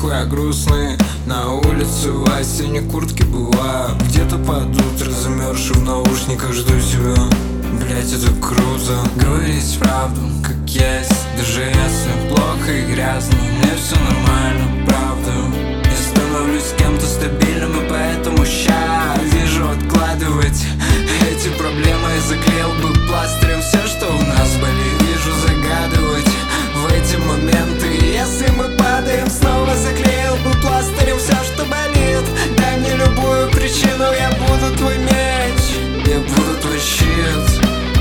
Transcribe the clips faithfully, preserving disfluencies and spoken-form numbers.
нахуй, а грустный. На улице в осенней куртке бываю. Где-то под утро замерзший в наушниках жду тебя. Блять, это круто. Говорить правду, как есть. Даже если плохо и грязно, мне все нормально, правда. Я становлюсь кем-то стабильным, и поэтому ща вижу откладывать эти проблемы. Я заклеил бы пластырем все, что у нас болит. Вижу загадывать в эти моменты. Если мы падаем, снова заклеил бы пластырем все, что болит. Дай мне любую причину, я буду твой меч, я буду твой щит.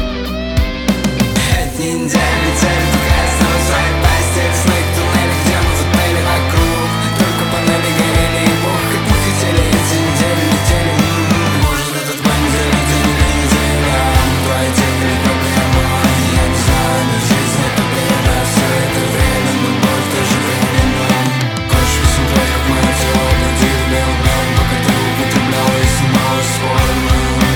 Эти недели летели, пока я снова в своей постели. Сны в туннеле, где мы затмели вокруг. Только панели горели, и бог, как мы хотели. Эти недели летели, м-м-м. Может, этот понедельник, день или неделя. Твоя тень или проблема, я не знаю. Но жизнь это время, все это время. Но боль тоже временно. Хочешь посмотреть, как мое тело угодит белым днем, пока ты употребляла и снимала с формы.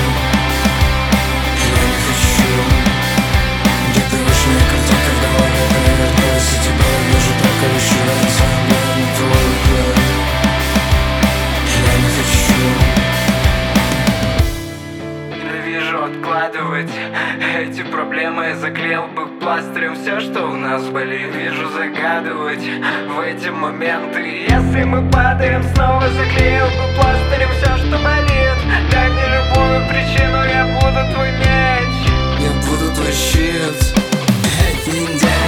Я не хочу. Где привычная картинка в голове перевертелась, и тебя я вижу только лишь раз. Я не твой взгляд. Я не хочу. Ненавижу откладывать эти проблемы. Я заклеил бы пластырем все, что у нас болит. Вижу загадывать в эти моменты. Если мы падаем, снова заклеил бы пластырем все, что болит. Дай мне любую причину, я буду твой меч, я буду твой щит. Эти недели